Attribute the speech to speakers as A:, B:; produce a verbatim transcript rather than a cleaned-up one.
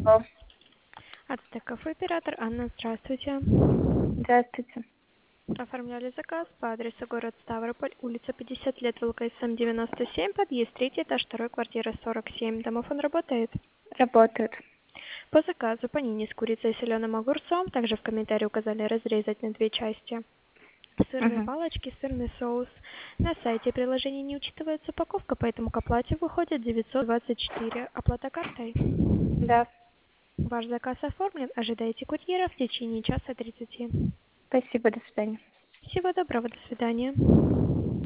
A: Алло.
B: Ацтеков оператор Анна, здравствуйте.
A: Здравствуйте.
B: Оформляли заказ по адресу город Ставрополь, улица пятьдесят лет, ВЛКСМ девяносто семь, подъезд третий, этаж второй, квартира сорок семь. Домофон работает?
A: Работает.
B: По заказу панини с курицей и соленым огурцом. Также в комментарии указали разрезать на две части. Сырные
A: Угу.
B: палочки, сырный соус. На сайте приложения не учитывается упаковка, поэтому к оплате выходит девятьсот двадцать четыре. Оплата картой.
A: Да.
B: Ваш заказ оформлен. Ожидайте курьера в течение часа тридцати.
A: Спасибо, до свидания.
B: Всего доброго, до свидания.